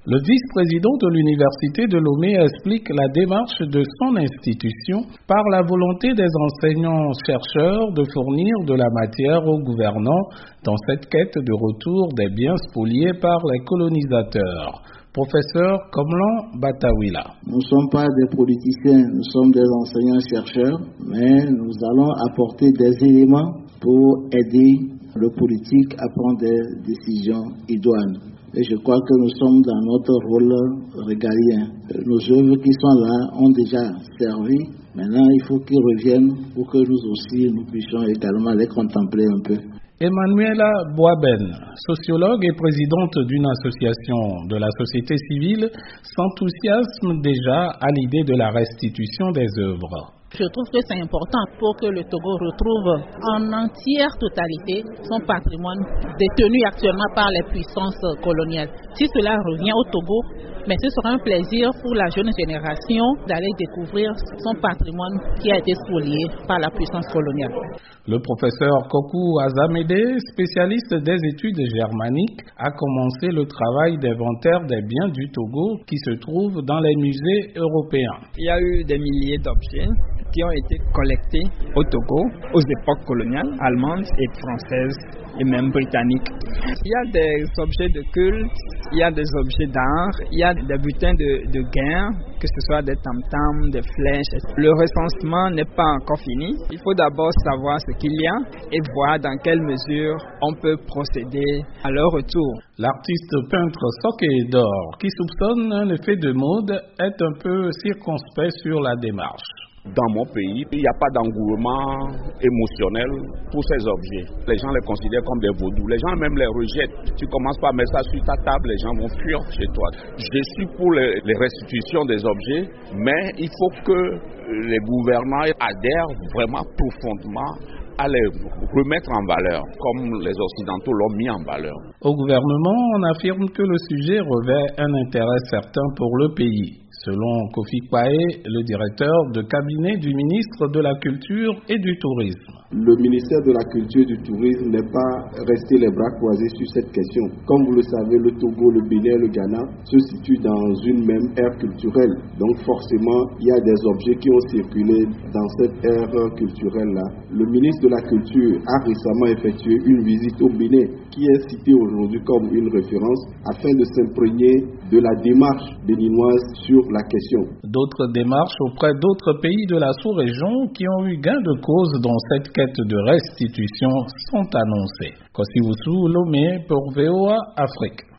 Le vice-président de l'Université de Lomé explique la démarche de son institution par la volonté des enseignants-chercheurs de fournir de la matière aux gouvernants dans cette quête de retour des biens spoliés par les colonisateurs. Professeur Komlan Batawila. Nous ne sommes pas des politiciens, nous sommes des enseignants-chercheurs, mais nous allons apporter des éléments pour aider le politique à prendre des décisions idoines. Et je crois que nous sommes dans notre rôle régalien. Nos œuvres qui sont là ont déjà servi. Maintenant, il faut qu'ils reviennent pour que nous aussi, nous puissions également les contempler un peu. Emmanuela Boaben, sociologue et présidente d'une association de la société civile, s'enthousiasme déjà à l'idée de la restitution des œuvres. Je trouve que c'est important pour que le Togo retrouve en entière totalité son patrimoine détenu actuellement par les puissances coloniales. Si cela revient au Togo, mais ce sera un plaisir pour la jeune génération d'aller découvrir son patrimoine qui a été spolié par la puissance coloniale. Le professeur Kokou Azamede, spécialiste des études germaniques, a commencé le travail d'inventaire des biens du Togo qui se trouvent dans les musées européens. Il y a eu des milliers d'objets qui ont été collectés au Togo aux époques coloniales, allemandes et françaises et même britanniques. Il y a des objets de culte, il y a des objets d'art, il y a des butins de guerre, que ce soit des tam-tams, des flèches. Le recensement n'est pas encore fini. Il faut d'abord savoir ce qu'il y a et voir dans quelle mesure on peut procéder à leur retour. L'artiste peintre Soké Dor, qui soupçonne un effet de mode, est un peu circonspect sur la démarche. Dans mon pays, il n'y a pas d'engouement émotionnel pour ces objets. Les gens les considèrent comme des vaudous. Les gens même les rejettent. Tu commences par mettre ça sur ta table, les gens vont fuir chez toi. Je suis pour les restitutions des objets, mais il faut que les gouvernants adhèrent vraiment profondément à les remettre en valeur, comme les Occidentaux l'ont mis en valeur. Au gouvernement, on affirme que le sujet revêt un intérêt certain pour le pays. Selon Kofi Kwae, le directeur de cabinet du ministre de la Culture et du Tourisme. Le ministère de la Culture et du Tourisme n'est pas resté les bras croisés sur cette question. Comme vous le savez, le Togo, le Bénin, le Ghana se situent dans une même ère culturelle. Donc forcément, il y a des objets qui ont circulé dans cette ère culturelle-là. Le ministre de la Culture a récemment effectué une visite au Bénin, qui est citée aujourd'hui comme une référence, afin de s'imprégner de la démarche béninoise sur la question. D'autres démarches auprès d'autres pays de la sous-région qui ont eu gain de cause dans cette quête de restitution sont annoncées. Kosiwusu Lomé pour VOA Afrique.